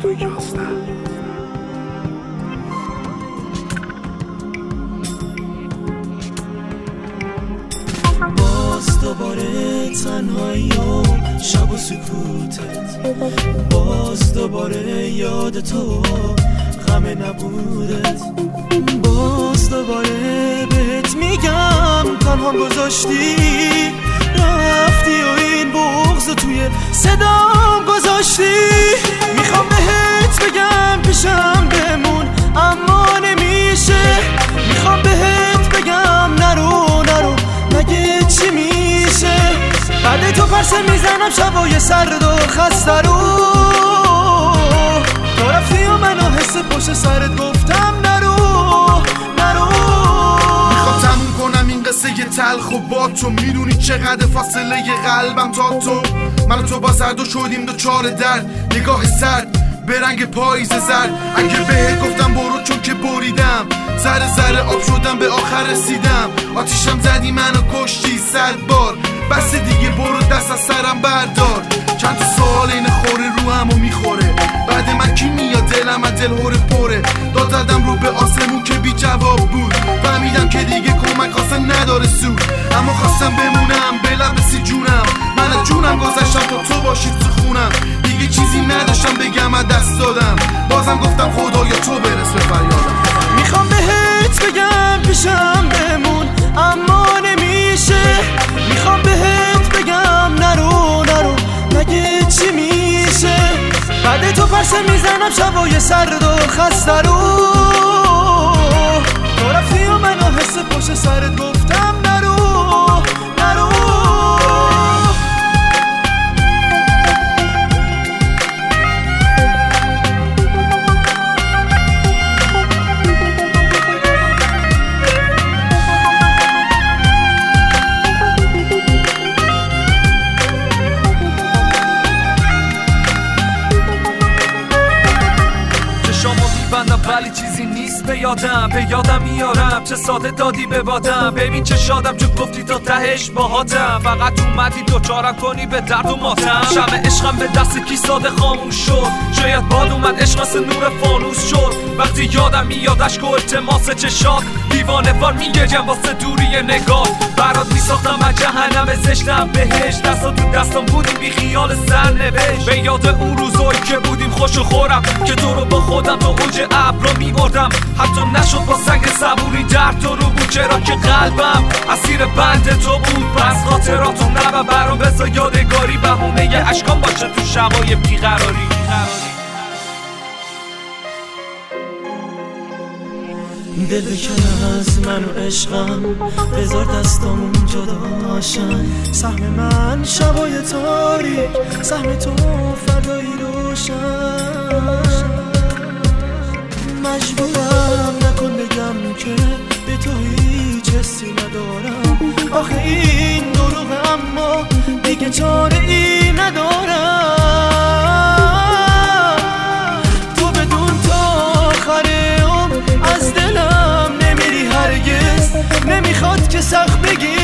باز دوباره تنهایی و شب و سکوتت، باز دوباره یاد تو غم نبودت، باز دوباره بهت میگم تنهام گذاشتی رفتی و این بغض توی صدام گذاشتی. میخوام بهت بگم پیشم بمون اما نمیشه، میخوام بهت بگم نرو نرو مگه چی میشه. بعد تو پرسه میزنم شبای سرد و خسته رو، تو رفتی و منو حس پشت سرت گفتم نرو نرو. میخوام تموم کنم این قصه تلخ و با تو، میدونی چقدر فاصله قلبم تا تو. من و تو با زرد و شدیم دوچار درد، نگاه سرد به رنگ پاییز زرد. اگه بهت گفتم برو چون که بریدم، ذره ذره آب شدم به آخر رسیدم. آتیشم زدی منو کشتی 100 بار، بس دیگه برو دست از سرم بردار. چند تا سوال این خوره رو همو میخوره، بعد من کی میاد دلم از دل هوره پره. داد زدم رو به آسمون که بی جواب بود، فهمیدم که دیگه کمک واسه نداره سود. اما خواستم بمونم به لب سی جونم، من از جونم گذشتم تا تو باشی تو خونم. دیگه چیزی نداشتم بگم از دست دادم، بازم گفتم خدایا تو برس به فریادم. میخوام بهت بگم پیشم بمون اما نمیشه، میخوام بهت بگم نرو نرو مگه چی میشه. بعد تو پرسه میزنم شبای سرد و خسته رو، تو رفتی و منو حس پشت سرت گفتم نرو نرو. ولی چیزی نیست به یادم میارم چه ساده دادی به بادم. ببین چه شادم چون گفتی تا تهش باهاتم، فقط اومدی دوچارم کنی به درد و ماتم. شمع عشقم به دست کی ساده خاموش شد، شاید باد اومد عشق مثل نور فانوس شد. وقتی یادم میاد اشک و التماس چشات، دیوانه وار میگریم واسه دوری نگاه. برات میساختم از جهنم زشتم بهش، دستا تو دستم بودیم بی خیال سرنوشت. به یاد اون روزایی که بودیم خوش و خورم، که تو رو با خودم تا اوج ابرا میبردم. حتی نشد با سنگ صبوری درد تو رو بود، چرا که قلبم اسیر بند تو بود. پس خاطراتو نبر برام بذار یادگاری، بهونه اشکام باشه تو شبای بیقراری. دل بکن از من و عشقم، بذار دستامون جداشن. سهم من شبای تاریک، سهم تو فردایی روشن. مجبورم نکن بگم که به تو هیچ حسی ندارم. آخه این دروغه اما دیگه چاره ای ندارم. تو بدون تا آخر عمر از دلم نمیری هرگز، نمیخواد که سخت بگی